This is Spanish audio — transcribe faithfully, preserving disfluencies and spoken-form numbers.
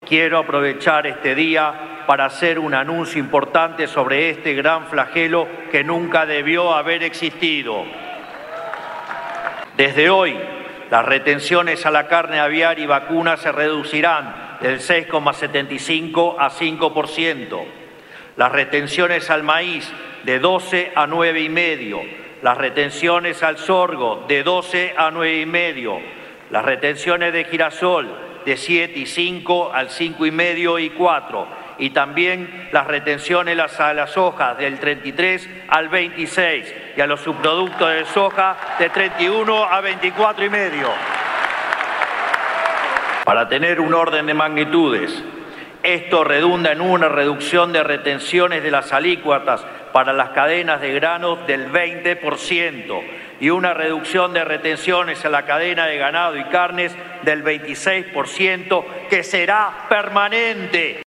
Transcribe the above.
Quiero aprovechar este día para hacer un anuncio importante sobre este gran flagelo que nunca debió haber existido. Desde hoy, las retenciones a la carne aviar y vacunas se reducirán del seis coma setenta y cinco a cinco por ciento. Las retenciones al maíz de doce a nueve y medio. Las retenciones al sorgo de doce a nueve y medio. Las retenciones de girasol de siete y cinco al cinco y medio y cuatro. Y también las retenciones a las hojas del treinta y tres al veintiséis y a los subproductos de soja de treinta y uno a veinticuatro y medio. Para tener un orden de magnitudes, esto redunda en una reducción de retenciones de las alícuotas para las cadenas de granos del veinte por ciento y una reducción de retenciones a la cadena de ganado y carnes del veintiséis por ciento, que será permanente.